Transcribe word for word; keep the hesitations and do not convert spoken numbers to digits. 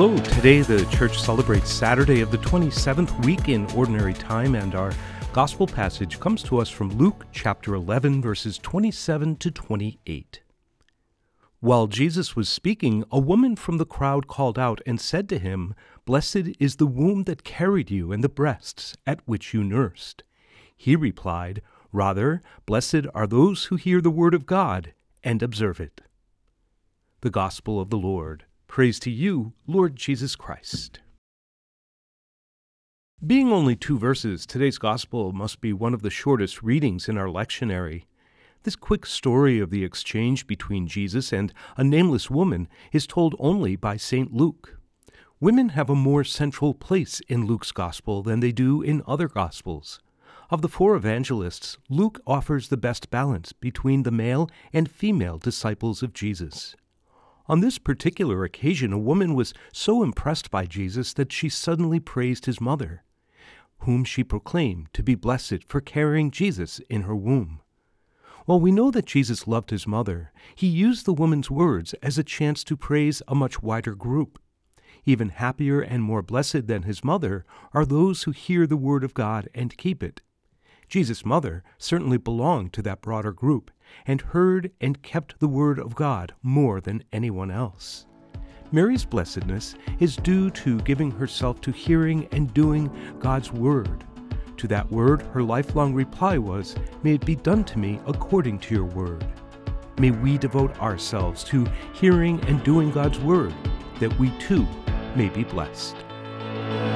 Hello, today the church celebrates Saturday of the twenty-seventh week in Ordinary Time, and our gospel passage comes to us from Luke chapter eleven, verses twenty-seven to twenty-eight. While Jesus was speaking, a woman from the crowd called out and said to him, "Blessed is the womb that carried you and the breasts at which you nursed." He replied, "Rather, blessed are those who hear the word of God and observe it." The Gospel of the Lord. Praise to you, Lord Jesus Christ. Being only two verses, today's Gospel must be one of the shortest readings in our lectionary. This quick story of the exchange between Jesus and a nameless woman is told only by Saint Luke. Women have a more central place in Luke's Gospel than they do in other Gospels. Of the four evangelists, Luke offers the best balance between the male and female disciples of Jesus. On this particular occasion, a woman was so impressed by Jesus that she suddenly praised his mother, whom she proclaimed to be blessed for carrying Jesus in her womb. While we know that Jesus loved his mother, he used the woman's words as a chance to praise a much wider group. Even happier and more blessed than his mother are those who hear the word of God and keep it. Jesus' mother certainly belonged to that broader group and heard and kept the word of God more than anyone else. Mary's blessedness is due to giving herself to hearing and doing God's word. To that word, her lifelong reply was, "May it be done to me according to your word." May we devote ourselves to hearing and doing God's word, that we too may be blessed.